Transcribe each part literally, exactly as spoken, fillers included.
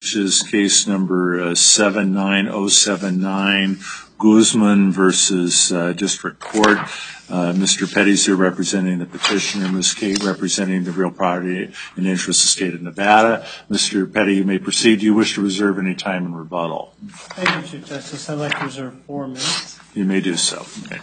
which is case number uh, seven nine zero seven nine, Guzman versus uh, District Court. Uh, Mister Petty's here representing the petitioner, Miz Kate representing the real property and interest of the state of Nevada. Mister Petty, you may proceed. Do you wish to reserve any time in rebuttal? Thank you, Chief Justice. I'd like to reserve four minutes. You may do so. Okay.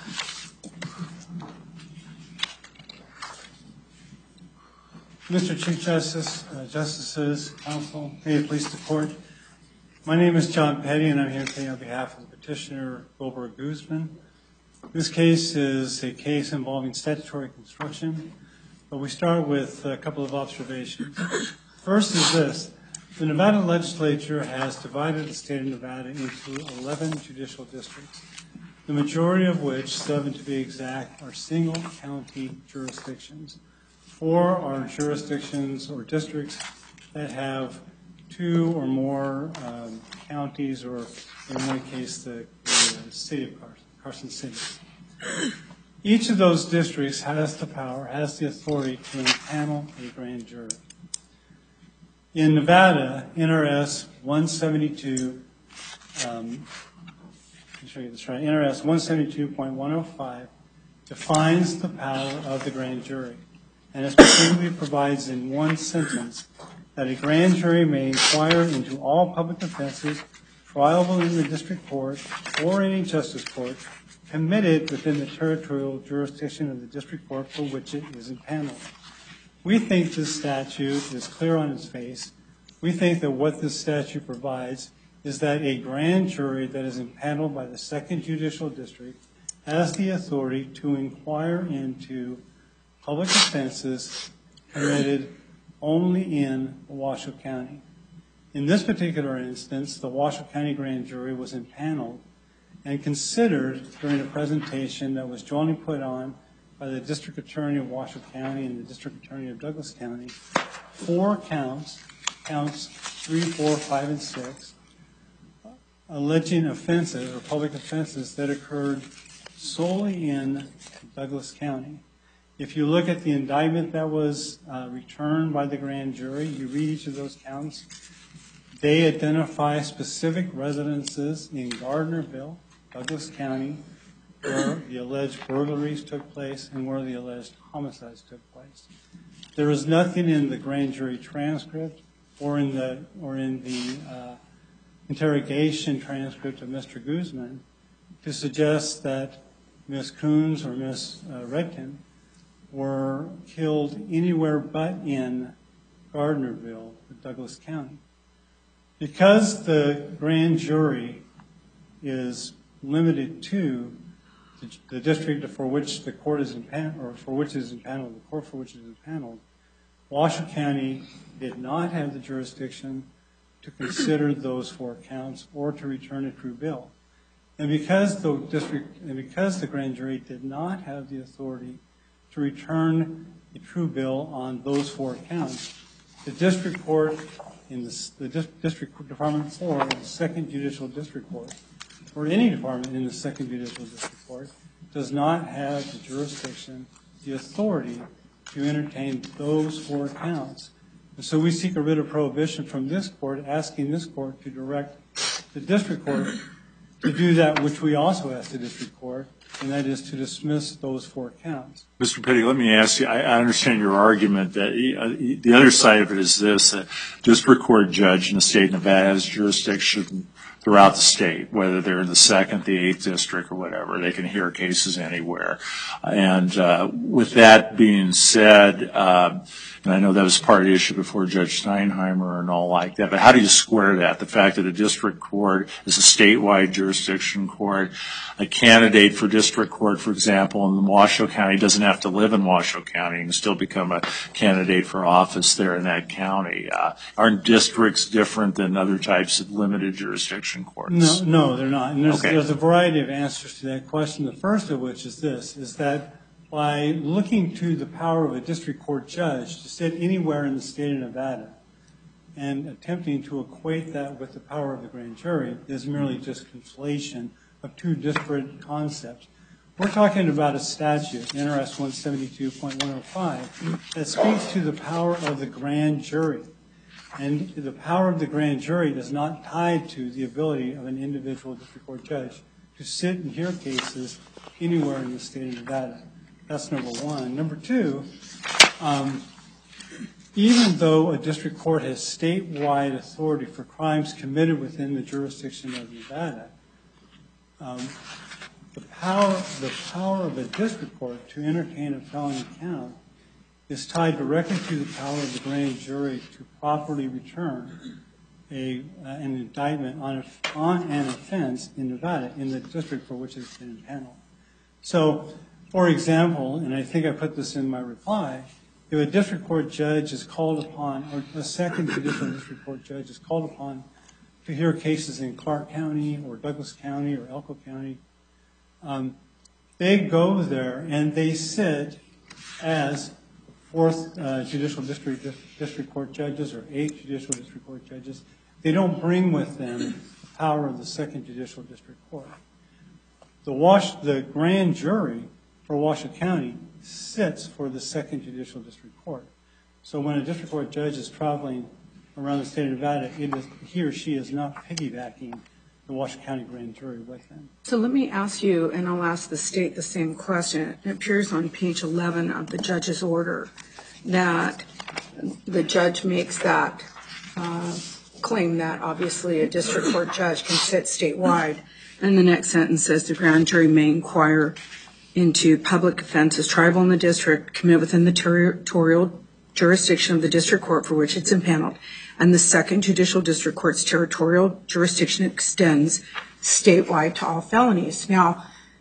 Mister Chief Justice, uh, Justices, Counsel, may it please the Court. My name is John Petty, and I'm here today on behalf of the petitioner, Goldberg Guzman. This case is a case involving statutory construction, but we start with a couple of observations. First is this. The Nevada legislature has divided the state of Nevada into eleven judicial districts, the majority of which, seven to be exact, are single county jurisdictions. Four are jurisdictions or districts that have two or more um, counties, or in one case, the, the city of Carson, Carson City. Each of those districts has the power, has the authority to impanel a grand jury. In Nevada, N R S one seventy-two, um, let me show you this right, N R S one seventy-two point one oh five defines the power of the grand jury, and it specifically provides in one sentence that a grand jury may inquire into all public offenses triable in the district court or any justice court committed within the territorial jurisdiction of the district court for which it is impaneled. We think this statute is clear on its face. We think that what this statute provides is that a grand jury that is impaneled by the second judicial district has the authority to inquire into public offenses committed only in Washoe County. In this particular instance, the Washoe County grand jury was impaneled and considered during a presentation that was jointly put on by the district attorney of Washoe County and the district attorney of Douglas County, four counts, counts three, four, five, and six, alleging offenses or public offenses that occurred solely in Douglas County. If you look at the indictment that was uh, returned by the grand jury, you read each of those counts, they identify specific residences in Gardnerville, Douglas County, where the alleged burglaries took place and where the alleged homicides took place. There is nothing in the grand jury transcript or in the, or in the uh, interrogation transcript of Mister Guzman to suggest that Miz Coons or Miz Uh, Redkin were killed anywhere but in Gardnerville, Douglas County. Because the grand jury is limited to the, the district for which the court is impaneled, or for which is impaneled, the court for which is impaneled, Washoe County did not have the jurisdiction to consider those four counts or to return a true bill. And because the district, and because the grand jury did not have the authority to return a true bill on those four counts, the district court in the, the district department four of the second judicial district court, or any department in the second judicial district court, does not have the jurisdiction, the authority to entertain those four counts. And so we seek a writ of prohibition from this court, asking this court to direct the district court to do that which we also ask the district court, and that is to dismiss those four counts. Mister Petty, let me ask you, I, I understand your argument that uh, the other side of it is this, that district court judge in the state of Nevada has jurisdiction throughout the state, whether they're in the second, the eighth district, or whatever. They can hear cases anywhere. And uh, with that being said, uh, and I know that was part of the issue before Judge Steinheimer and all like that, but how do you square that? The fact that a district court is a statewide jurisdiction court, a candidate for district court, for example, in Washoe County doesn't have to live in Washoe County and still become a candidate for office there in that county. Uh, aren't districts different than other types of limited jurisdiction courts? No, no, they're not. And there's, okay. there's a variety of answers to that question. The first of which is this, is that by looking to the power of a district court judge to sit anywhere in the state of Nevada and attempting to equate that with the power of the grand jury is merely just conflation of two disparate concepts. We're talking about a statute, N R S one seventy-two point one oh five, that speaks to the power of the grand jury. And the power of the grand jury is not tied to the ability of an individual district court judge to sit and hear cases anywhere in the state of Nevada. That's number one. Number two, um, even though a district court has statewide authority for crimes committed within the jurisdiction of Nevada, um, the power, the power of a district court to entertain a felony count is tied directly to the power of the grand jury to properly return a, uh, an indictment on, a, on an offense in Nevada in the district for which it's been impaneled. So, for example, and I think I put this in my reply, if a district court judge is called upon, or a second judicial district court judge is called upon to hear cases in Clark County or Douglas County or Elko County, um, they go there and they sit as fourth uh, judicial district district court judges or eighth judicial district court judges. They don't bring with them the power of the second judicial district court. The Wash, the grand jury for Washoe County sits for the second judicial district court. So when a district court judge is traveling around the state of Nevada, it is, he or she is not piggybacking the Washoe County grand jury with them. So let me ask you, and I'll ask the state the same question. It appears on page eleven of the judge's order that the judge makes that uh, claim that obviously a district court judge can sit statewide. And the next sentence says the grand jury may inquire into public offenses tribal in the district committed within the territorial jurisdiction of the district court for which it's impaneled. And the second judicial district court's territorial jurisdiction extends statewide to all felonies. Now,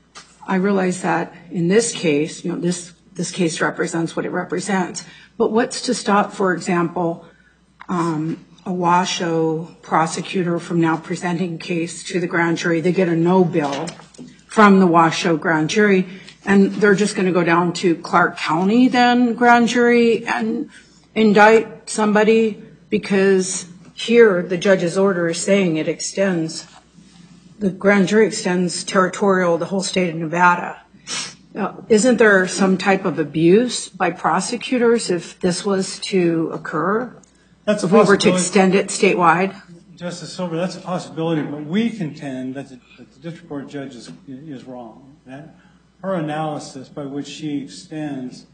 I realize that in this case, you know, this, this case represents what it represents. But what's to stop, for example, um, a Washoe prosecutor from now presenting a case to the grand jury? They get a no bill from the Washoe grand jury, and they're just going to go down to Clark County then grand jury and indict somebody, because here the judge's order is saying it extends, the grand jury extends territorial, the whole state of Nevada. Now, isn't there some type of abuse by prosecutors if this was to occur? That's a if we were to extend it statewide? Justice Silver, that's a possibility, but we contend that the, that the district court judge is, is wrong. That her analysis by which she extends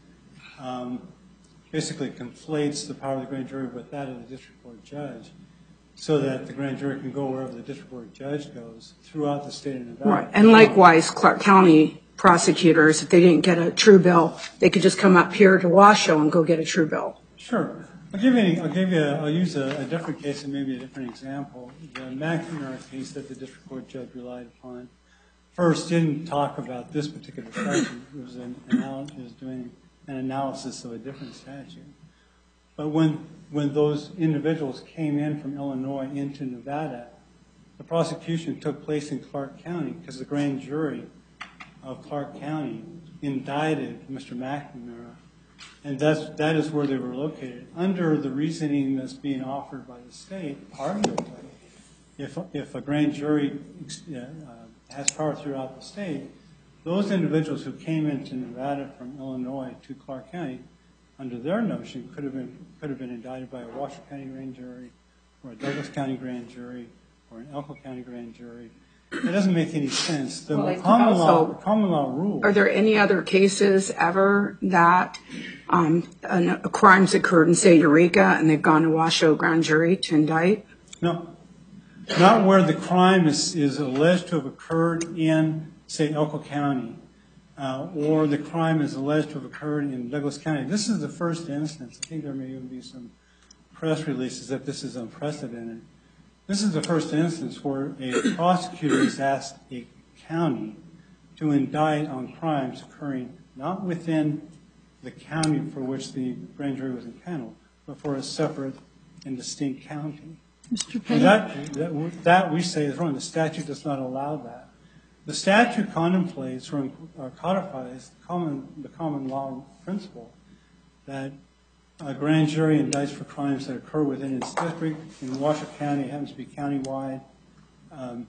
um, basically conflates the power of the grand jury with that of the district court judge, so that the grand jury can go wherever the district court judge goes throughout the state of Nevada. Right, and likewise, Clark County prosecutors, if they didn't get a true bill, they could just come up here to Washoe and go get a true bill. Sure. I'll give you, I'll give you, a, I'll use a, a different case and maybe a different example. The McNamara case that the district court judge relied upon first didn't talk about this particular statute. It was, an, it was doing an analysis of a different statute. But when, when those individuals came in from Illinois into Nevada, the prosecution took place in Clark County because the grand jury of Clark County indicted Mister McNamara, and that's, that is where they were located. Under the reasoning that's being offered by the state, arguably, if, if a grand jury uh, has power throughout the state, those individuals who came into Nevada from Illinois to Clark County, under their notion, could have been could have been indicted by a Washoe County grand jury, or a Douglas County grand jury, or an Elko County grand jury. It doesn't make any sense. The well, common also, law, common law rule. Are there any other cases ever that um, an, a crime's occurred in, say, Eureka, and they've gone to Washoe grand jury to indict? No, not where the crime is is alleged to have occurred in, say, Elko County, uh, or the crime is alleged to have occurred in Douglas County. This is the first instance. I think there may even be some press releases that this is unprecedented. This is the first instance where a prosecutor has asked a county to indict on crimes occurring not within the county for which the grand jury was impaneled, but for a separate and distinct county. Mister Penny? That, that, that we say is wrong. The statute does not allow that. The statute contemplates or codifies the common, the common law principle that a grand jury indicts for crimes that occur within its district. In Washoe County, it happens to be countywide. Um,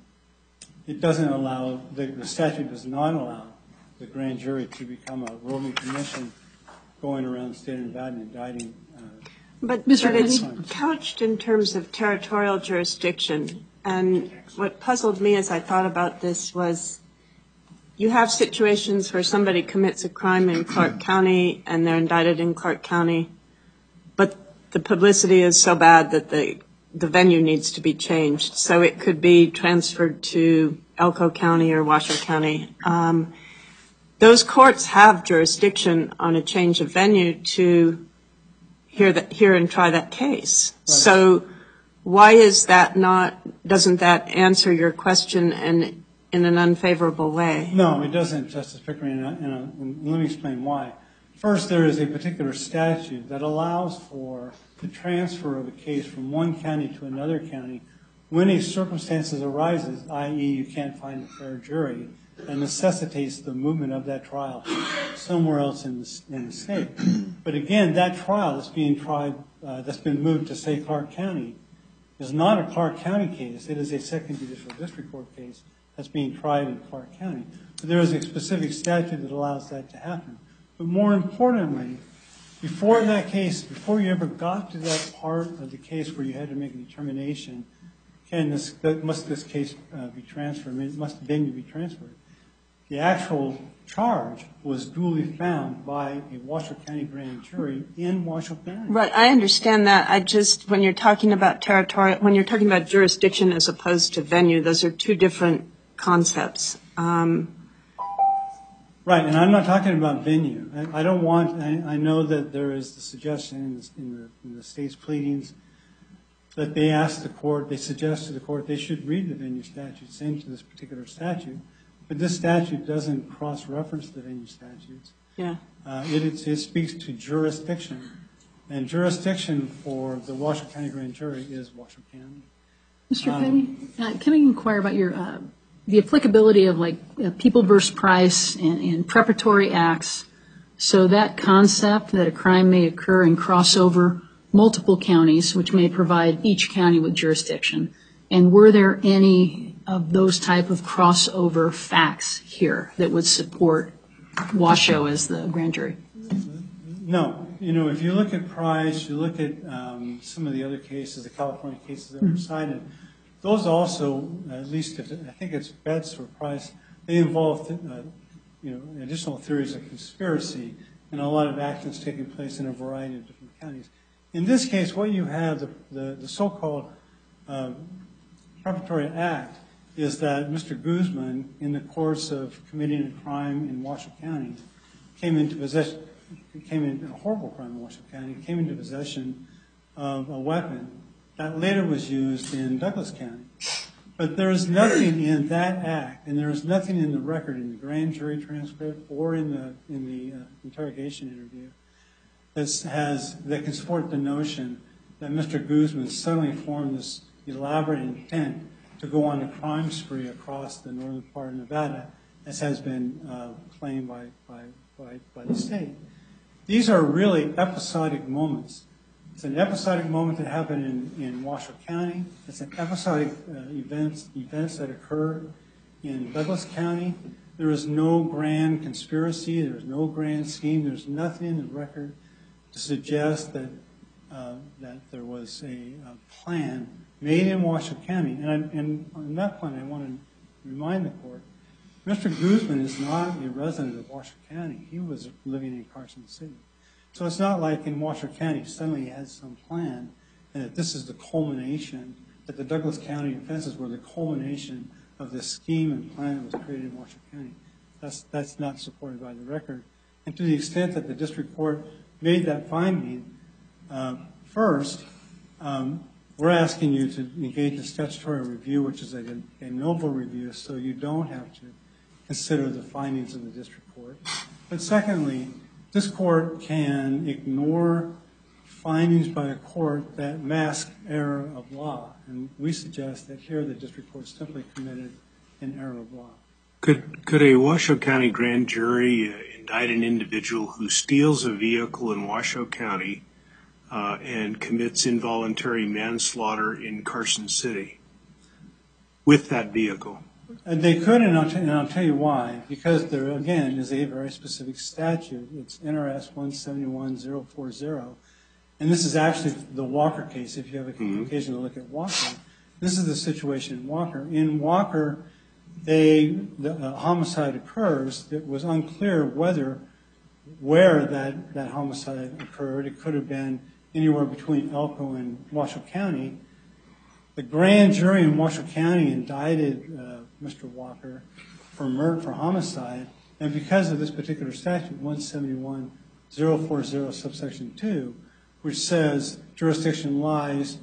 it doesn't allow, the, the statute does not allow the grand jury to become a roving commission going around the state of Nevada and indicting. Uh, But, Mister but it's Penny? couched in terms of territorial jurisdiction. And what puzzled me as I thought about this was you have situations where somebody commits a crime in Clark County and they're indicted in Clark County, but the publicity is so bad that the, the venue needs to be changed. So it could be transferred to Elko County or Washoe County. Um, those courts have jurisdiction on a change of venue to hear that, hear and try that case. Right. So why is that not, doesn't that answer your question and in an unfavorable way? No, it doesn't, Justice Pickering, and, and, and let me explain why. First, there is a particular statute that allows for the transfer of a case from one county to another county when a circumstances arises, that is you can't find a fair jury, and necessitates the movement of that trial somewhere else in the, in the state. But again, that trial that's being tried, uh, that's been moved to, say, Clark County, is not a Clark County case. It is a second judicial district court case that's being tried in Clark County. So there is a specific statute that allows that to happen. But more importantly, before that case, before you ever got to that part of the case where you had to make a determination, can this, must this case uh, be transferred, I mean, it must venue be transferred, the actual charge was duly found by a Washoe County grand jury in Washoe County. Right, I understand that. I just, when you're talking about territorial, when you're talking about jurisdiction as opposed to venue, those are two different concepts. Um, right, and I'm not talking about venue. I, I don't want, I, I know that there is the suggestion in the, in, the, in the state's pleadings that they ask the court, they suggest to the court they should read the venue statute, same to this particular statute. But this statute doesn't cross-reference the venue statutes. Yeah. Uh, it, it, it speaks to jurisdiction. And jurisdiction for the Washoe County grand jury is Washoe County. Mister Um, Penny, uh, can I inquire about your uh, the applicability of like uh, People versus Price and, and preparatory acts? So that concept that a crime may occur and cross over multiple counties, which may provide each county with jurisdiction. And were there any of those type of crossover facts here that would support Washoe as the grand jury? No. You know, if you look at Price, you look at um, some of the other cases, the California cases that were cited, those also, at least if, I think it's Betts or Price, they involve, uh, you know, additional theories of conspiracy and a lot of actions taking place in a variety of different counties. In this case, what you have, the, the, the so-called uh, preparatory act, is that Mister Guzman, in the course of committing a crime in Washoe County, came into possession, came in a horrible crime in Washoe County, came into possession of a weapon that later was used in Douglas County. But there is nothing in that act, and there is nothing in the record in the grand jury transcript or in the in the uh, interrogation interview that has that can support the notion that Mister Guzman suddenly formed this elaborate intent to go on a crime spree across the northern part of Nevada, as has been uh, claimed by, by, by, by the state. These are really episodic moments. It's an episodic moment that happened in, in Washoe County. It's an episodic uh, events, events that occurred in Douglas County. There is no grand conspiracy. There's no grand scheme. There's nothing in the record to suggest that, uh, that there was a, a plan made in Washoe County. And, I, and on that point, I want to remind the court, Mister Guzman is not a resident of Washoe County. He was living in Carson City. So it's not like in Washoe County suddenly he has some plan and that this is the culmination, that the Douglas County offenses were the culmination of this scheme and plan that was created in Washoe County. That's, that's not supported by the record. And to the extent that the district court made that finding, uh, first, um, we're asking you to engage a statutory review, which is a, a novel review, so you don't have to consider the findings of the district court. But secondly, this court can ignore findings by a court that mask error of law. And we suggest that here the district court simply committed an error of law. Could, could a Washoe County grand jury uh, indict an individual who steals a vehicle in Washoe County Uh, and commits involuntary manslaughter in Carson City with that vehicle? And they could, and I'll, and I'll tell you why. Because there, again, is a very specific statute. It's N R S one seven one zero four zero. and this is actually the Walker case, if you have an occasion to look at Walker. This is the situation in Walker. In Walker, they, the uh, homicide occurs. It was unclear whether, where that, that homicide occurred. It could have been anywhere between Elko and Washoe County. The grand jury in Washoe County indicted uh, Mister Walker for murder, for homicide, and because of this particular statute, one seventy-one thousand forty subsection two, which says jurisdiction lies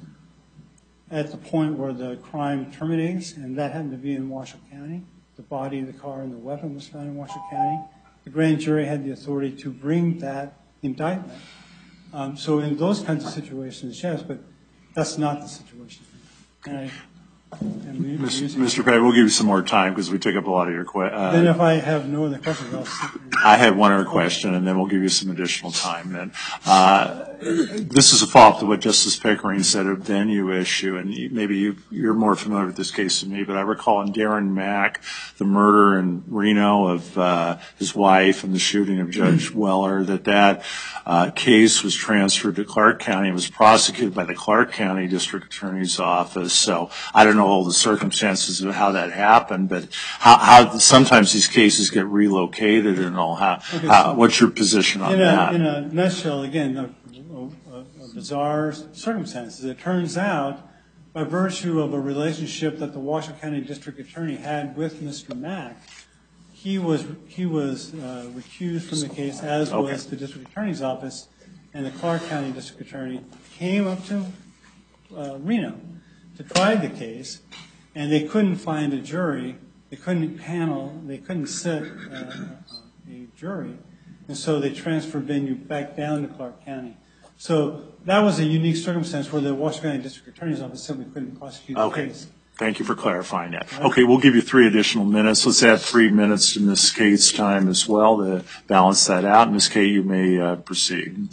at the point where the crime terminates, and that happened to be in Washoe County. The body of the car and the weapon was found in Washoe County. The grand jury had the authority to bring that indictment. Um, so in those kinds of situations, yes, but that's not the situation. And I, and Mister Petty, we'll give you some more time because we took up a lot of your questions. Uh, then if I have no other questions, I'll sit there. I have one other question, and then we'll give you some additional time. Then, uh, this is a follow-up to what Justice Pickering said, a venue issue, and you, maybe you, you're more familiar with this case than me, but I recall in Darren Mack, the murder in Reno of uh, his wife and the shooting of Judge Weller, that that uh, case was transferred to Clark County and was prosecuted by the Clark County District Attorney's Office. So I don't know all the circumstances of how that happened, but how, how sometimes these cases get relocated and all. How, okay, how so what's your position on in a, that? In a nutshell, again, a, a, a bizarre circumstances. It turns out, by virtue of a relationship that the Washoe County District Attorney had with Mister Mack, he was he was uh, recused from the case, as okay. was the District Attorney's Office, and the Clark County District Attorney came up to uh, Reno to try the case, and they couldn't find a jury. They couldn't panel. They couldn't sit uh, a jury, and so they transferred venue back down to Clark County. So that was a unique circumstance where the Washoe County District Attorney's Office simply couldn't prosecute the Okay. case. Thank you for clarifying that. Okay, we'll give you three additional minutes. Let's add three minutes to Miz Kate's time as well to balance that out. Miz Kate, you may uh, proceed.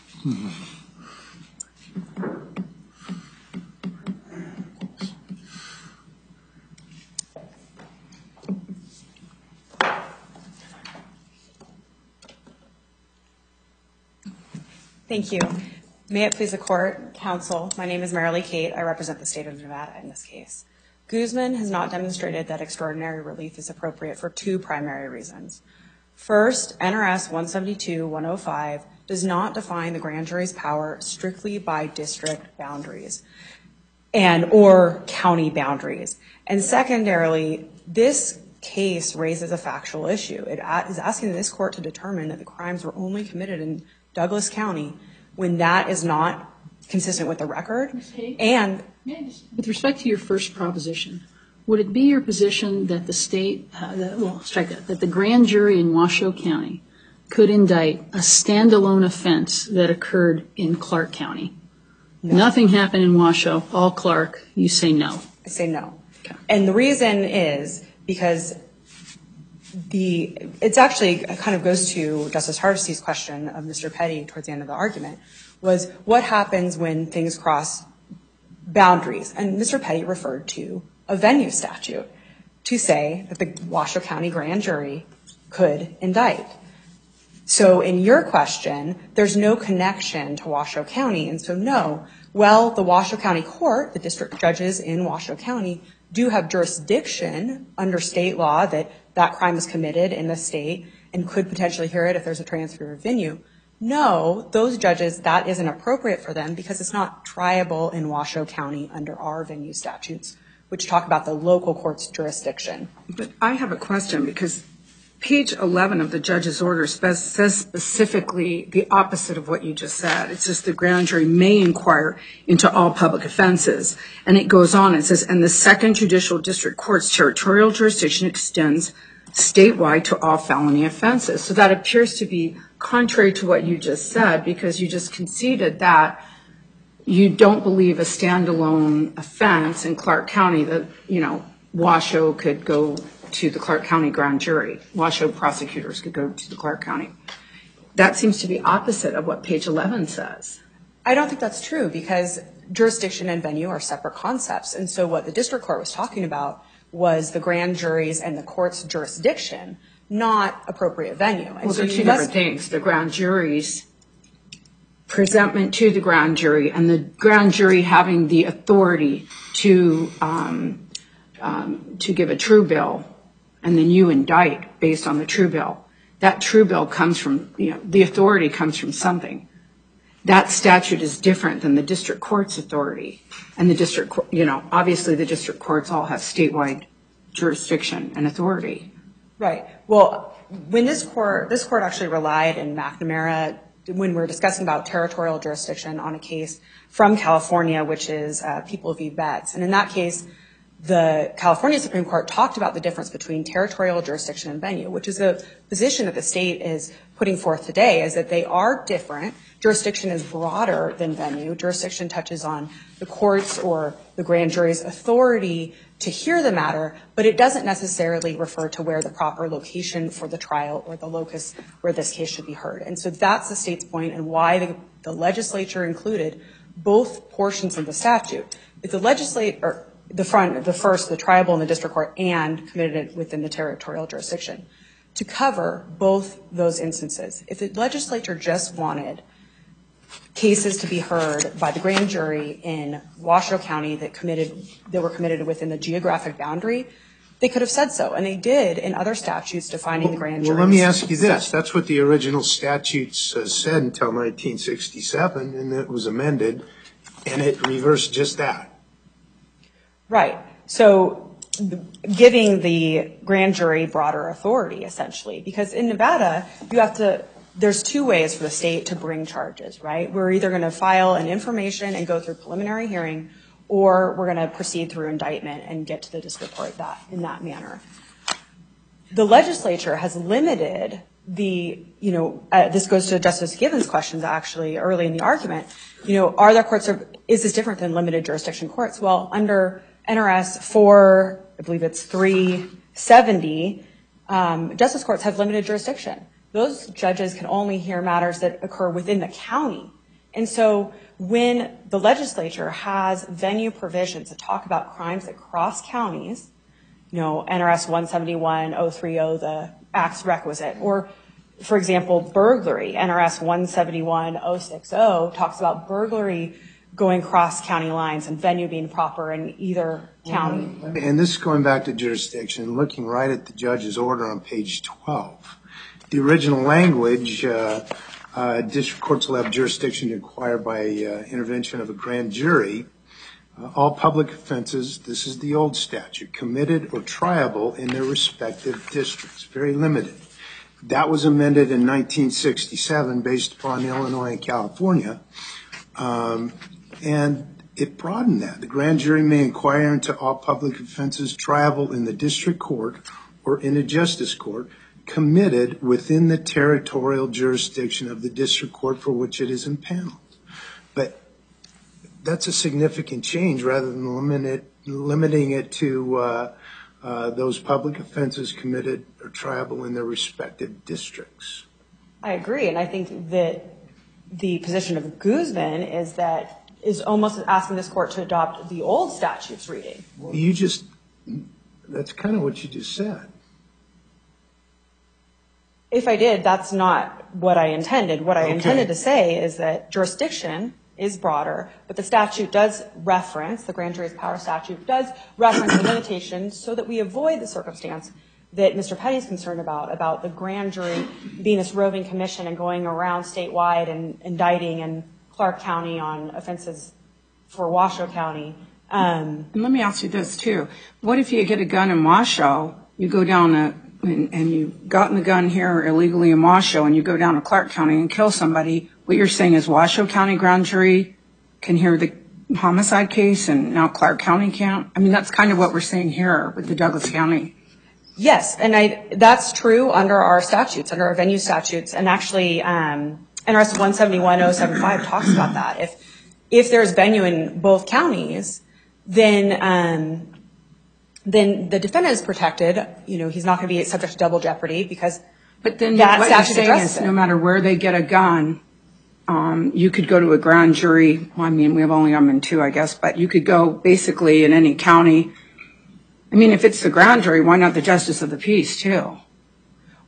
Thank you. May it please the court, counsel, my name is Marilee Kate. I represent the state of Nevada in this case. Guzman has not demonstrated that extraordinary relief is appropriate for two primary reasons. First, N R S one seventy-two dash one oh five does not define the grand jury's power strictly by district boundaries and or county boundaries. And secondarily, this case raises a factual issue. It is asking this court to determine that the crimes were only committed in Douglas County when that is not consistent with the record. And with respect to your first proposition, would it be your position that the state, uh, that, well, strike that, that the grand jury in Washoe County could indict a standalone offense that occurred in Clark County? No. Nothing happened in Washoe, all Clark. You say no. I say no. Okay. And the reason is because The, it's actually it kind of goes to Justice Hardesty's question of Mister Petty towards the end of the argument, was what happens when things cross boundaries? And Mister Petty referred to a venue statute to say that the Washoe County grand jury could indict. So in your question, there's no connection to Washoe County, and so no. Well, the Washoe County Court, the district judges in Washoe County, do have jurisdiction under state law that that crime was committed in the state and could potentially hear it if there's a transfer of venue. No, those judges, that isn't appropriate for them because it's not triable in Washoe County under our venue statutes, which talk about the local court's jurisdiction. But I have a question because page eleven of the judge's order spe- says specifically the opposite of what you just said. It says the grand jury may inquire into all public offenses. And it goes on, it says, and the second judicial district court's territorial jurisdiction extends statewide to all felony offenses. So that appears to be contrary to what you just said because you just conceded that you don't believe a standalone offense in Clark County that, you know, Washoe could go to the Clark County grand jury. Washoe prosecutors could go to the Clark County. That seems to be opposite of what page eleven says. I don't think that's true because jurisdiction and venue are separate concepts. And so what the district court was talking about was the grand jury's and the court's jurisdiction, not appropriate venue. And Well, so they're two you must, different things. The grand jury's presentment to the grand jury and the grand jury having the authority to um, um, to give a true bill, and then you indict based on the true bill. That true bill comes from, you know, the authority comes from something. That statute is different than the district court's authority. And the district, you know, obviously the district courts all have statewide jurisdiction and authority. Right. Well, when this court, this court actually relied in McNamara, when we're discussing about territorial jurisdiction on a case from California, which is uh, People v. Betts. And in that case, the California Supreme Court talked about the difference between territorial jurisdiction and venue, which is a position that the state is putting forth today, is that they are different. Jurisdiction is broader than venue. Jurisdiction touches on the court's or the grand jury's authority to hear the matter, but it doesn't necessarily refer to where the proper location for the trial or the locus where this case should be heard. And so that's the state's point and why the, the legislature included both portions of the statute. If the legislature, the front, the first, the tribal and the district court, and committed it within the territorial jurisdiction to cover both those instances. If the legislature just wanted cases to be heard by the grand jury in Washoe County that committed, that were committed within the geographic boundary, they could have said so, and they did in other statutes defining well, the grand jury. Well, let me ask you this. That's what the original statutes uh, said until nineteen sixty-seven, and it was amended, and it reversed just that. Right. So giving the grand jury broader authority, essentially, because in Nevada, you have to, there's two ways for the state to bring charges, right? We're either going to file an information and go through preliminary hearing, or we're going to proceed through indictment and get to the district court that, in that manner. The legislature has limited the, you know, uh, this goes to Justice Gibbons' questions actually early in the argument, you know, are there courts, or is this different than limited jurisdiction courts? Well, under N R S four, I believe it's three seventy, um, justice courts have limited jurisdiction. Those judges can only hear matters that occur within the county. And so when the legislature has venue provisions that talk about crimes that cross counties, you know, N R S one seventy-one oh thirty, the acts requisite, or for example, burglary, N R S one seventy-one oh sixty talks about burglary going cross county lines and venue being proper in either county. And this is going back to jurisdiction, looking right at the judge's order on page twelve. The original language, uh, uh, district courts will have jurisdiction to inquire by uh, intervention of a grand jury. Uh, all public offenses, this is the old statute, committed or triable in their respective districts. Very limited. That was amended in nineteen sixty-seven based upon Illinois and California. Um, and it broadened that. The grand jury may inquire into all public offenses triable in the district court or in a justice court committed within the territorial jurisdiction of the district court for which it is impaneled. But that's a significant change rather than limit it, limiting it to uh, uh, those public offenses committed or triable in their respective districts. I agree, and I think that the position of Guzman is that is almost asking this court to adopt the old statute's reading. Well, you just, that's kind of what you just said. If I did, that's not what I intended. What I Okay. intended to say is that jurisdiction is broader, but the statute does reference, the grand jury's power statute does reference the limitations so that we avoid the circumstance that Mister Petty is concerned about, about the grand jury being this roving commission and going around statewide and indicting in Clark County on offenses for Washoe County. Um, And let me ask you this too. What if you get a gun in Washoe, you go down a, and, and you've gotten the gun here illegally in Washoe and you go down to Clark County and kill somebody, what you're saying is Washoe County grand jury can hear the homicide case and now Clark County can't? I mean, that's kind of what we're saying here with the Douglas County. Yes, and I, that's true under our statutes, under our venue statutes, and actually um, N R S one seventy-one oh seventy-five talks about that. If if there's venue in both counties, then um, then the defendant is protected. You know, he's not going to be subject to double jeopardy because But then that what you're statute saying addresses is it. no matter where they get a gun, um, you could go to a grand jury. Well, I mean, we have only them in two, I guess, but you could go basically in any county. I mean, if it's the grand jury, why not the justice of the peace too?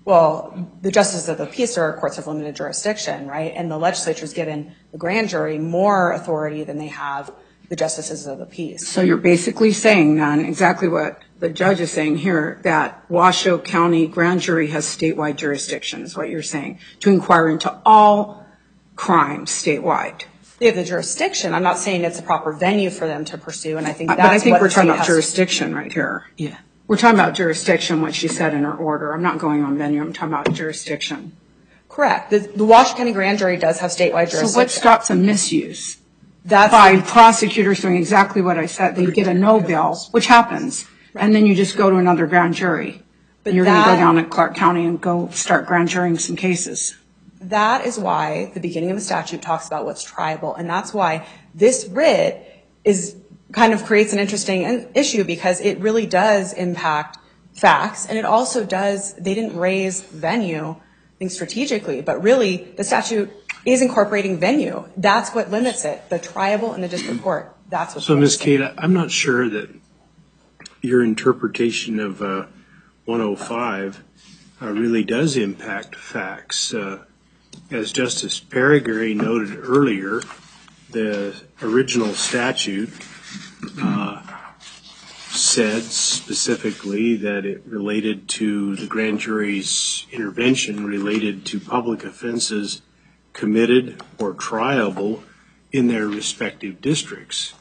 Well, the justices of the peace are courts of limited jurisdiction, right? And the legislature's given the grand jury more authority than they have the justices of the peace. So you're basically saying then exactly what the judge is saying here, that Washoe County grand jury has statewide jurisdiction, is what you're saying, to inquire into all crimes statewide. They have the jurisdiction. I'm not saying it's a proper venue for them to pursue, and I think that's But I think what we're the talking state about has- jurisdiction right here. Yeah. We're talking about jurisdiction, what she said in her order. I'm not going on venue, I'm talking about jurisdiction. Correct. The, the Washoe County grand jury does have statewide jurisdiction. So what stops a misuse? That's By prosecutors doing exactly what I said, they get a no bill, which happens, and then you just go to another grand jury. But You're going to go that- down to Clark County and go start grand jurying some cases. That is why the beginning of the statute talks about what's tribal, and that's why this writ is kind of creates an interesting issue, because it really does impact facts, and it also does, they didn't raise venue, I think strategically, but really the statute is incorporating venue. That's what limits it, the tribal and the district court. That's what. So, Miz Kate, I'm not sure that your interpretation of uh, one oh five uh, really does impact facts. Uh, as Justice Perigary noted earlier, the original statute uh, said specifically that it related to the grand jury's intervention related to public offenses committed or triable in their respective districts.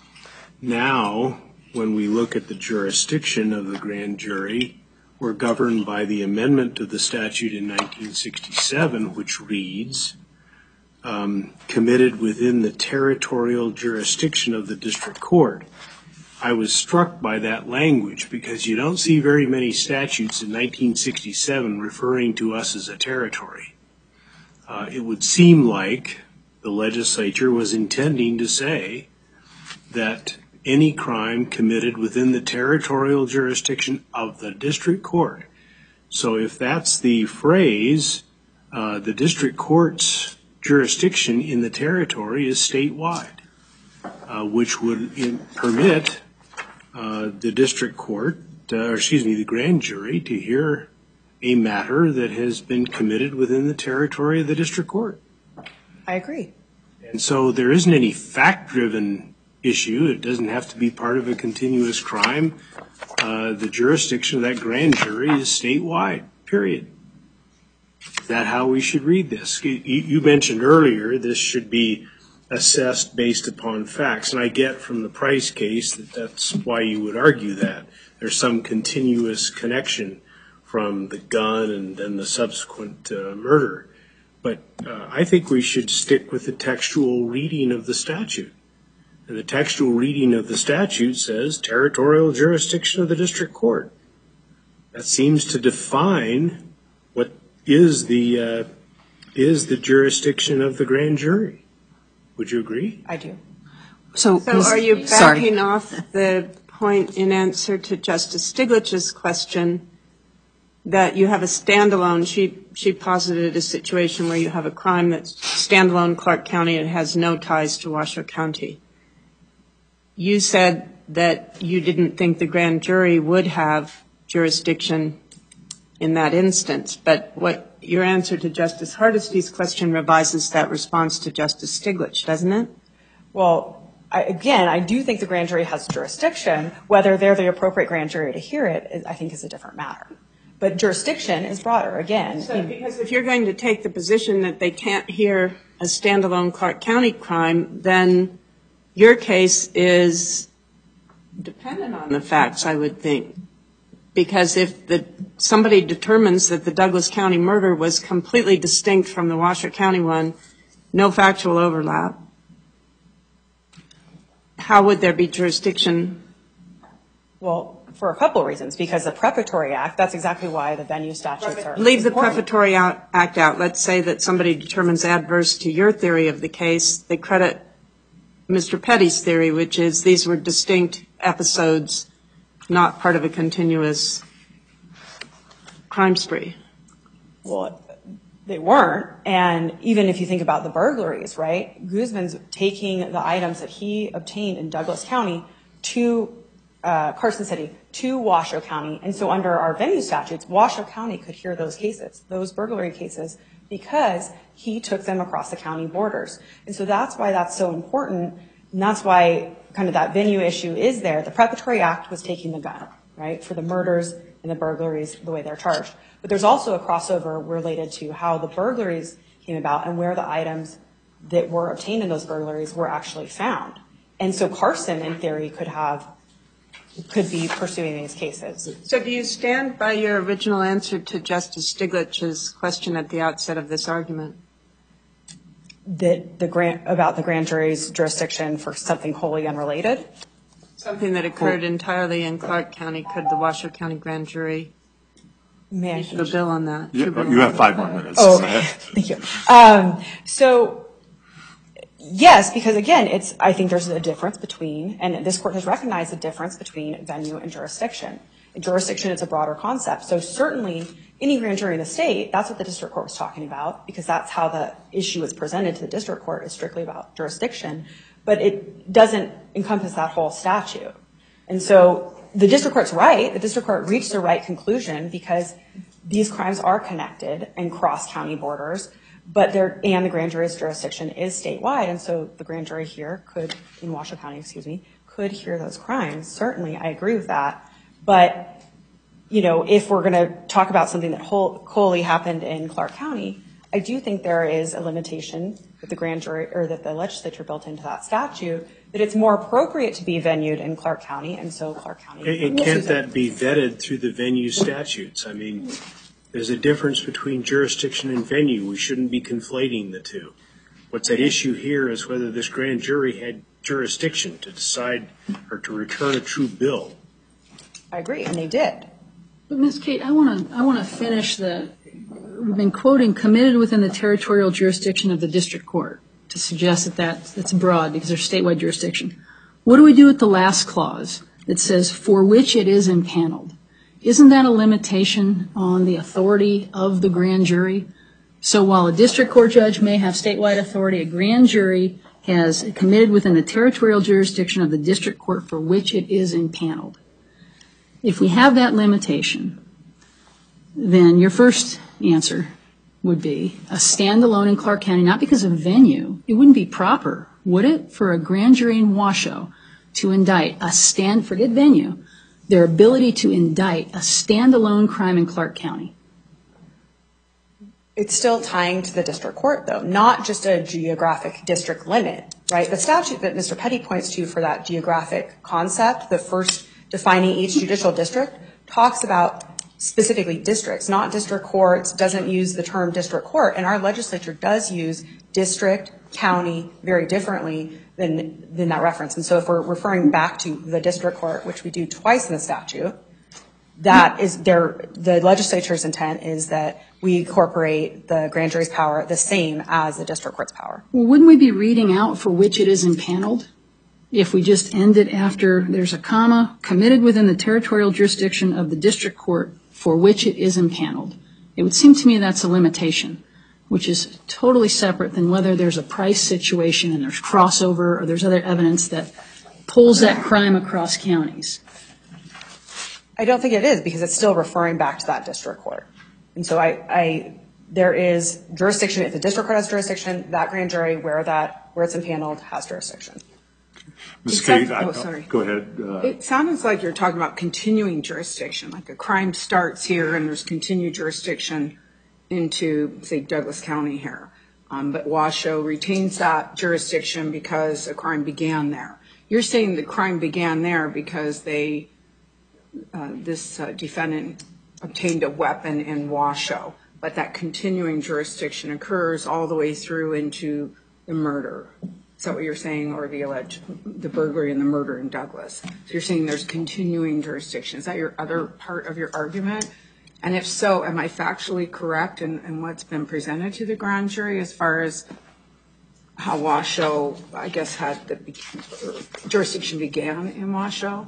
Now, when we look at the jurisdiction of the grand jury, we're governed by the amendment to the statute in nineteen sixty-seven, which reads, um, committed within the territorial jurisdiction of the district court. I was struck by that language because you don't see very many statutes in nineteen sixty-seven referring to us as a territory. Uh, it would seem like the legislature was intending to say that any crime committed within the territorial jurisdiction of the district court. So if that's the phrase, uh, the district court's jurisdiction in the territory is statewide, uh, which would in, permit uh, the district court, uh, or excuse me, the grand jury to hear a matter that has been committed within the territory of the district court. I agree. And so there isn't any fact-driven issue. It doesn't have to be part of a continuous crime. Uh, the jurisdiction of that grand jury is statewide, period. Is that how we should read this? You, you mentioned earlier this should be assessed based upon facts, and I get from the Price case that that's why you would argue that. There's some continuous connection from the gun and then the subsequent uh, murder. But uh, I think we should stick with the textual reading of the statute. And the textual reading of the statute says territorial jurisdiction of the district court. That seems to define what is the uh, is the jurisdiction of the grand jury. Would you agree? I do. So, So are you sorry. backing off the point in answer to Justice Stiglitz's question that you have a standalone, she, she posited a situation where you have a crime that's standalone Clark County and has no ties to Washoe County. You said that you didn't think the grand jury would have jurisdiction in that instance, but what your answer to Justice Hardesty's question revises that response to Justice Stiglitz, doesn't it? Well, I, again, I do think the grand jury has jurisdiction. Whether they're the appropriate grand jury to hear it, is, I think, is a different matter. But jurisdiction is broader, again. So, because if you're going to take the position that they can't hear a standalone Clark County crime, then your case is dependent on the facts, I would think. Because if the, somebody determines that the Douglas County murder was completely distinct from the Washoe County one, no factual overlap, how would there be jurisdiction? Well, for a couple of reasons. Because the Preparatory Act, that's exactly why the venue statutes are Leave the important. Prefatory out, Act out. Let's say that somebody determines adverse to your theory of the case. They credit Mister Petty's theory, which is these were distinct episodes, not part of a continuous crime spree. Well, they weren't. And even if you think about the burglaries, right? Guzman's taking the items that he obtained in Douglas County to uh, Carson City to Washoe County. And so under our venue statutes, Washoe County could hear those cases, those burglary cases, because he took them across the county borders. And so that's why that's so important, and that's why kind of that venue issue is there. The Preparatory Act was taking the gun, right, for the murders and the burglaries the way they're charged. But there's also a crossover related to how the burglaries came about and where the items that were obtained in those burglaries were actually found. And so Carson, in theory, could have, could be pursuing these cases. So do you stand by your original answer to Justice Stiglitz's question at the outset of this argument? That the grant, about the grand jury's jurisdiction for something wholly unrelated? Something that occurred entirely in Clark County. Could the Washoe County grand jury May I issue a bill on that? You you have five more minutes. Oh, okay. Thank you. Um, so, yes, because again, it's, I think there's a difference between, and this court has recognized the difference between venue and jurisdiction. In jurisdiction, it's a broader concept. So certainly, any grand jury in the state, that's what the district court was talking about, because that's how the issue is presented to the district court, is strictly about jurisdiction. But it doesn't encompass that whole statute. And so the district court's right. The district court reached the right conclusion because these crimes are connected and cross county borders, but they're, and the grand jury's jurisdiction is statewide. And so the grand jury here could, in Washoe County, excuse me, could hear those crimes. Certainly, I agree with that. But, you know, if we're going to talk about something that whole, wholly happened in Clark County, I do think there is a limitation that the grand jury, or that the legislature built into that statute, that it's more appropriate to be venued in Clark County, and so Clark County. And can't that be vetted through the venue statutes? I mean, there's a difference between jurisdiction and venue. We shouldn't be conflating the two. What's at issue here is whether this grand jury had jurisdiction to decide or to return a true bill. I agree, and they did. But Miz Kate, I want to I want to finish the. We've been quoting committed within the territorial jurisdiction of the district court to suggest that that that's broad because there's statewide jurisdiction. What do we do with the last clause that says for which it is impaneled? Isn't that a limitation on the authority of the grand jury? So while a district court judge may have statewide authority, a grand jury has committed within the territorial jurisdiction of the district court for which it is impaneled. If we have that limitation, then your first answer would be a standalone in Clark County, not because of venue. It wouldn't be proper, would it, for a grand jury in Washoe to indict a stand, forget venue, their ability to indict a standalone crime in Clark County? It's still tying to the district court, though, not just a geographic district limit, right? The statute that Mister Petty points to for that geographic concept, the first defining each judicial district, talks about specifically districts, not district courts, doesn't use the term district court. And our legislature does use district, county very differently than, than that reference. And so if we're referring back to the district court, which we do twice in the statute, that is their, the legislature's intent is that we incorporate the grand jury's power the same as the district court's power. Well, wouldn't we be reading out for which it is impaneled if we just end it after there's a comma, committed within the territorial jurisdiction of the district court for which it is impaneled? It would seem to me that's a limitation, which is totally separate than whether there's a price situation and there's crossover or there's other evidence that pulls that crime across counties. I don't think it is, because it's still referring back to that district court. And so I, I there is jurisdiction. If the district court has jurisdiction, that grand jury where that where it's impaneled has jurisdiction. Miz Kate, Oh, sorry. go ahead. Uh, It sounds like you're talking about continuing jurisdiction, like a crime starts here and there's continued jurisdiction into, say, Douglas County here. Um, but Washoe retains that jurisdiction because a crime began there. You're saying the crime began there because they, uh, this uh, defendant obtained a weapon in Washoe, but that continuing jurisdiction occurs all the way through into the murder. Is that what you're saying, or the alleged, the burglary and the murder in Douglas? So you're saying there's continuing jurisdiction. Is that your other part of your argument? And if so, am I factually correct in, in what's been presented to the grand jury as far as how Washoe, I guess, had the jurisdiction began in Washoe?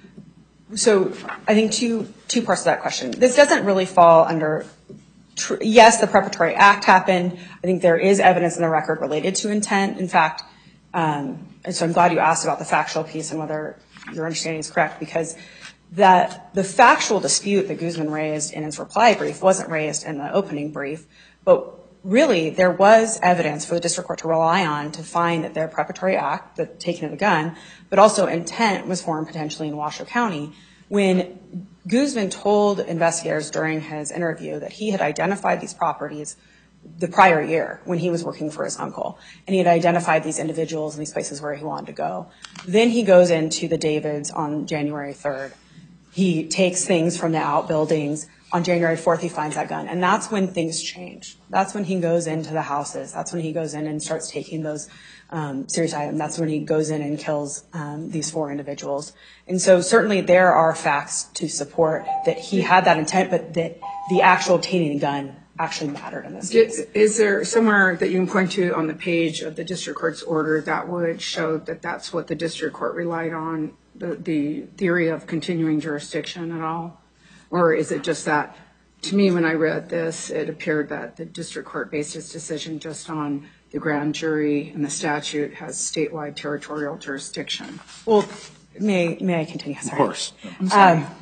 So I think two two parts of that question. This doesn't really fall under. Tr- yes, the Preparatory Act happened. I think there is evidence in the record related to intent. In fact, um, and so I'm glad you asked about the factual piece and whether your understanding is correct, because that the factual dispute that Guzman raised in his reply brief wasn't raised in the opening brief, but really there was evidence for the district court to rely on to find that their preparatory act, the taking of the gun, but also intent was formed potentially in Washoe County. When Guzman told investigators during his interview that he had identified these properties the prior year when he was working for his uncle, and he had identified these individuals and these places where he wanted to go. Then he goes into the Davids on January third. He takes things from the outbuildings. On January fourth, he finds that gun. And that's when things change. That's when he goes into the houses. That's when he goes in and starts taking those um, serious items. That's when he goes in and kills um, these four individuals. And so certainly there are facts to support that he had that intent, but that the actual obtaining the gun actually mattered in this case. Is there somewhere that you can point to on the page of the district court's order that would show that that's what the district court relied on, the, the theory of continuing jurisdiction at all? Or is it just that, to me, when I read this, it appeared that the district court based its decision just on the grand jury and the statute has statewide territorial jurisdiction? Well, may, may I continue? Sorry. Of course. I'm sorry. Um,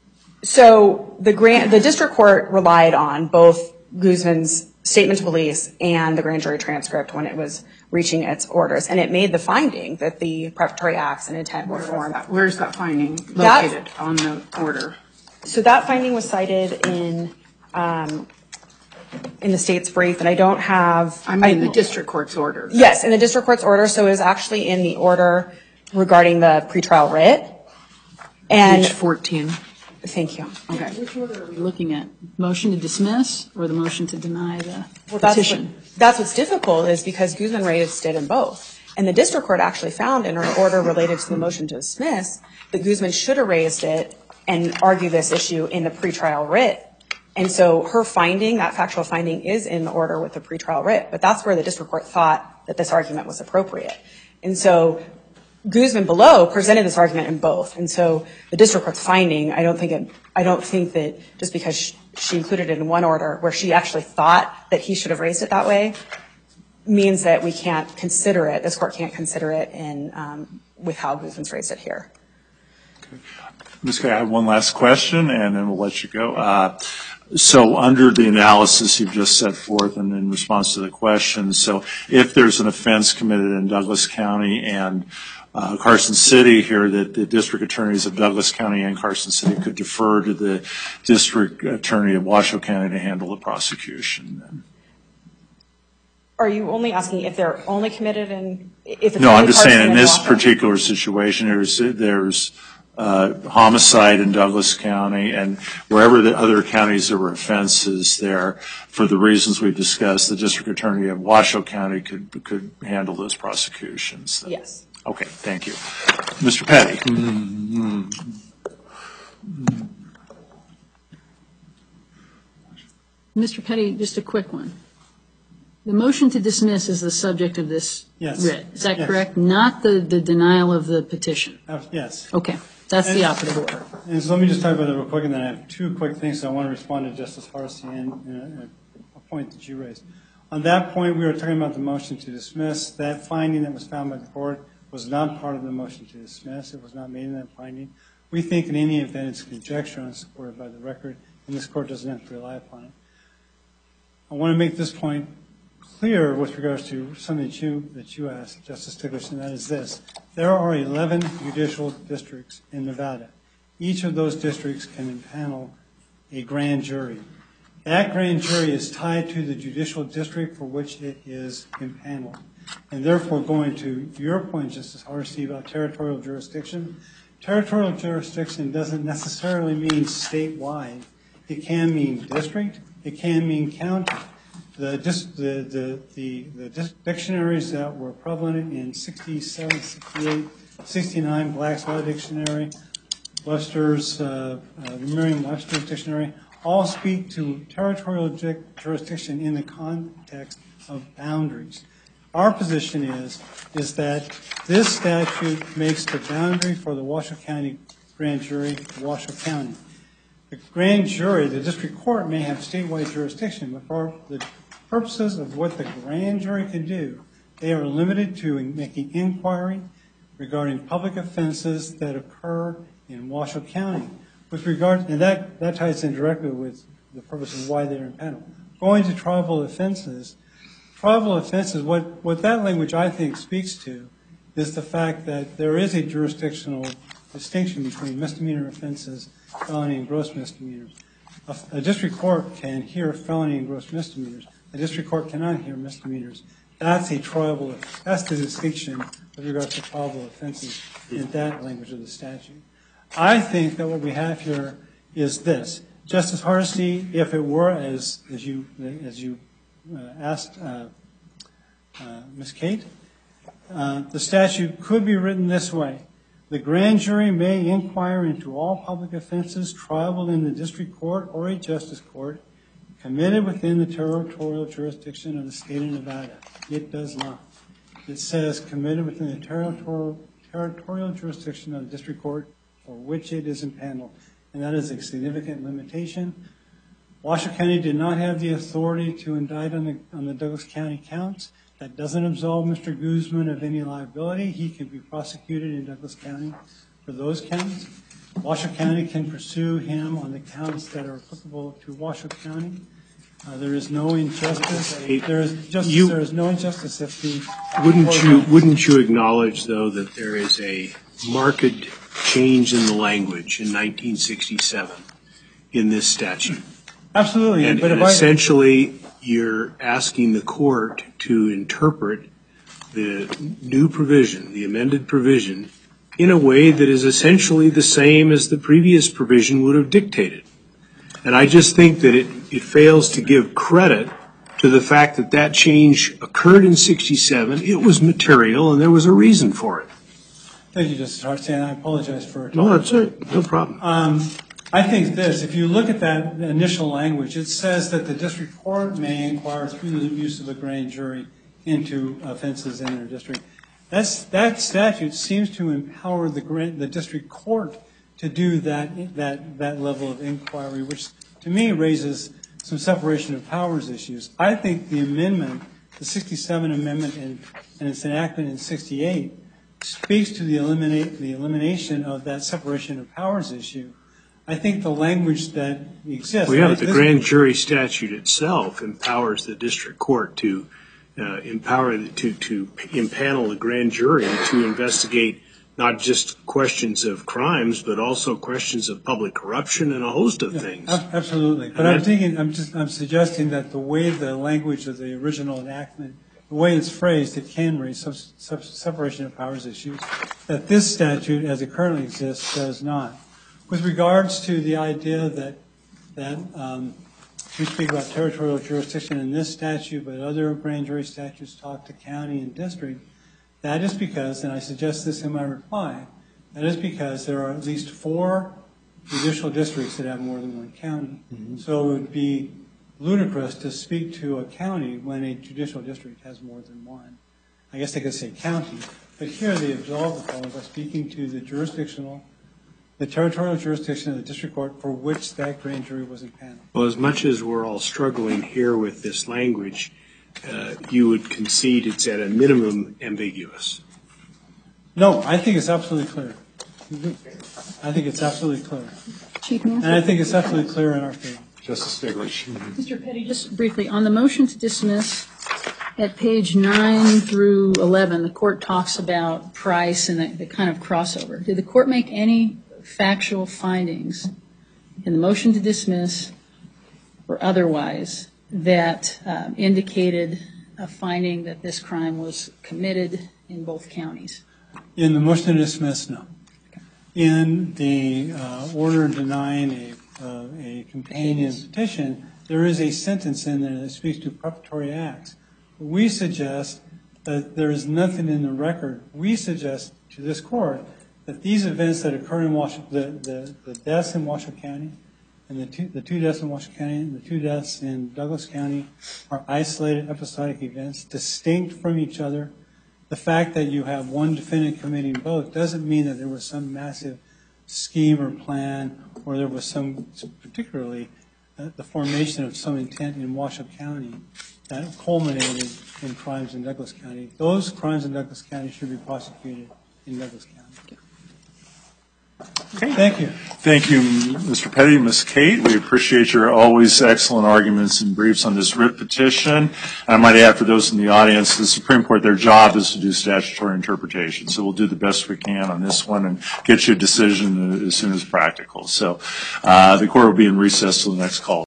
so the grand, the district court relied on both Guzman's statement to police and the grand jury transcript when it was reaching its orders, and it made the finding that the preparatory acts and intent were formed. Where's that finding located That, on the order? So that finding was cited in um, in the state's brief, and I don't have. I mean, I, the district court's order. Yes, in the district court's order. So it was actually in the order regarding the pretrial writ. And page fourteen. Thank you. Okay. Which order are we looking at? Motion to dismiss or the motion to deny the Well, that's petition? what, that's what's difficult is because Guzman raised it in both. And the district court actually found in her order related to the motion to dismiss that Guzman should have raised it and argue this issue in the pretrial writ. And so her finding, that factual finding, is in the order with the pretrial writ. But that's where the district court thought that this argument was appropriate. And so Guzman below presented this argument in both. And so the district court's finding, I don't think it, I don't think that just because she, she included it in one order where she actually thought that he should have raised it that way means that we can't consider it, this court can't consider it in um, with how Guzman's raised it here. Okay. Miz Kay, I have one last question, and then we'll let you go. Uh, so under the analysis you've just set forth and in response to the question, so if there's an offense committed in Douglas County and Uh, Carson City here, that the district attorneys of Douglas County and Carson City could defer to the district attorney of Washoe County to handle the prosecution. Are you only asking if they're only committed in, if it's No, only I'm just Carson saying in and this Washoe? particular situation, there's, there's uh, homicide in Douglas County, and wherever the other counties there were offenses there, for the reasons we've discussed, the district attorney of Washoe County could, could handle those prosecutions. Yes. Okay, thank you. Mister Petty. Mister Petty, just a quick one. The motion to dismiss is the subject of this Yes. writ. Is that Yes. correct? Not the, the denial of the petition? Uh, Yes. Okay, that's the And- operative order. And so let me just talk about it real quick, and then I have two quick things. I want to respond to Justice Harsey and uh, a point that you raised. On that point, we were talking about the motion to dismiss. That finding that was found by the court was not part of the motion to dismiss. It was not made in that finding. We think in any event it's conjecture unsupported by the record, and this court doesn't have to rely upon it. I want to make this point clear with regards to something that you, that you asked, Justice Stiglitz, and that is this. There are eleven judicial districts in Nevada. Each of those districts can impanel a grand jury. That grand jury is tied to the judicial district for which it is impaneled. And therefore, going to your point, Justice Harsey, about territorial jurisdiction, territorial jurisdiction doesn't necessarily mean statewide. It can mean district. It can mean county. The, the, the, the, the dictionaries that were prevalent in sixty-seven, sixty-eight, sixty-nine, Black's Law Dictionary, Webster's, uh, uh, the Merriam-Webster's Dictionary, all speak to territorial jurisdiction in the context of boundaries. Our position is, is that this statute makes the boundary for the Washoe County grand jury Washoe County. The grand jury, the district court, may have statewide jurisdiction, but for the purposes of what the grand jury can do, they are limited to making inquiry, regarding public offenses that occur in Washoe County. With regard, and that, that ties in directly with the purpose of why they're impaneled. Going to tribal offenses, tribal offenses, what, what that language I think speaks to is the fact that there is a jurisdictional distinction between misdemeanor offenses, felony and gross misdemeanors. A, a district court can hear felony and gross misdemeanors. A district court cannot hear misdemeanors. That's a tribal, that's the distinction with regard to tribal offenses in that language of the statute. I think that what we have here is this. Justice Hardesty, if it were as, as you, as you uh, asked uh, uh, Miz Kate, uh, the statute could be written this way. The grand jury may inquire into all public offenses triable in the district court or a justice court committed within the territorial jurisdiction of the state of Nevada. It does not. It says committed within the territorial, territorial jurisdiction of the district court for which it is impaneled. And that is a significant limitation. Washoe County did not have the authority to indict on the, on the Douglas County counts. That doesn't absolve Mister Guzman of any liability. He can be prosecuted in Douglas County for those counts. Washoe County can pursue him on the counts that are applicable to Washoe County. Uh, there is no injustice. There is just you, there is no injustice if the wouldn't you wouldn't you acknowledge though that there is a marked change in the language in nineteen sixty-seven in this statute? Absolutely. And, but and if essentially, I, you're asking the court to interpret the new provision, the amended provision, in a way that is essentially the same as the previous provision would have dictated. And I just think that it, it fails to give credit to the fact that that change occurred in sixty-seven. It was material, and there was a reason for it. Thank you, Justice Hardesty, and I apologize for... No, that's it. No problem. Um, I think this, if you look at that initial language, it says that the district court may inquire through the use of a grand jury into offenses in their district. That's, that statute seems to empower the, grand, the district court to do that, that, that level of inquiry, which to me raises some separation of powers issues. I think the amendment, the sixty-seven amendment, and, and its enactment in sixty-eight, speaks to the, eliminate, the elimination of that separation of powers issue. I think the language that exists... Well, yeah, but the grand jury statute itself empowers the district court to uh, empower, to, to impanel the grand jury to investigate not just questions of crimes, but also questions of public corruption and a host of yeah, things. Absolutely. But and I'm thinking, I'm just, I'm suggesting that the way the language of the original enactment, the way it's phrased, it can raise some, some separation of powers issues that this statute, as it currently exists, does not. With regards to the idea that that um, we speak about territorial jurisdiction in this statute, but other grand jury statutes talk to county and district, that is because, and I suggest this in my reply, that is because there are at least four judicial districts that have more than one county. Mm-hmm. So it would be ludicrous to speak to a county when a judicial district has more than one. I guess they could say county, but here they absolve the fellow by speaking to the jurisdictional, the territorial jurisdiction of the district court for which that grand jury was impaneled. Well, as much as we're all struggling here with this language, uh, you would concede it's at a minimum ambiguous. No, I think it's absolutely clear. I think it's absolutely clear. Chief Master? And I think it's absolutely clear in our favor. Justice Stiglitz. Mister Petty, just briefly, on the motion to dismiss, at page nine through eleven, the court talks about price and the, the kind of crossover. Did the court make any factual findings in the motion to dismiss or otherwise that um, indicated a finding that this crime was committed in both counties? In the motion to dismiss, no. In the uh, order denying a, uh, a companion petition, there is a sentence in there that speaks to preparatory acts. We suggest that there is nothing in the record. We suggest to this court that these events that occur in Washington, the, the, the deaths in Washoe County, and the two, the two deaths in Washoe County and the two deaths in Douglas County are isolated episodic events, distinct from each other. The fact that you have one defendant committing both doesn't mean that there was some massive scheme or plan, or there was some, particularly, uh, the formation of some intent in Washoe County that culminated in crimes in Douglas County. Those crimes in Douglas County should be prosecuted in Douglas County. Thank you. Thank you, Mister Petty, Miz Kate. We appreciate your always excellent arguments and briefs on this writ petition. I might add for those in the audience, the Supreme Court, their job is to do statutory interpretation. So we'll do the best we can on this one and get you a decision as soon as practical. So uh, the court will be in recess till the next call.